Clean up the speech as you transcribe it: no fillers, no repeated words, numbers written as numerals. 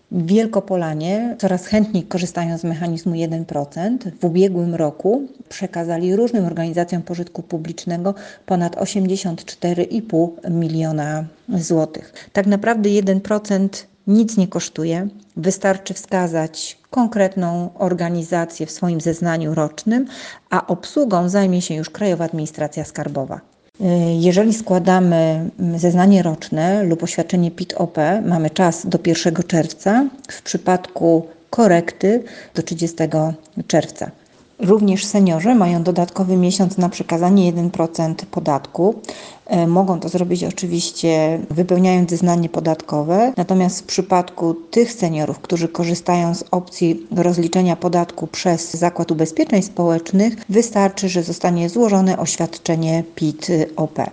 Wielkopolanie coraz chętniej korzystają z mechanizmu 1%. W ubiegłym roku przekazali różnym organizacjom pożytku publicznego ponad 84,5 miliona złotych. Tak naprawdę 1% nic nie kosztuje. Wystarczy wskazać konkretną organizację w swoim zeznaniu rocznym, a obsługą zajmie się już Krajowa Administracja Skarbowa. Jeżeli składamy zeznanie roczne lub oświadczenie PIT-OP, mamy czas do 1 czerwca, w przypadku korekty do 30 czerwca. Również seniorzy mają dodatkowy miesiąc na przekazanie 1% podatku. Mogą to zrobić oczywiście wypełniając zeznanie podatkowe, natomiast w przypadku tych seniorów, którzy korzystają z opcji rozliczenia podatku przez Zakład Ubezpieczeń Społecznych, wystarczy, że zostanie złożone oświadczenie PIT-OP.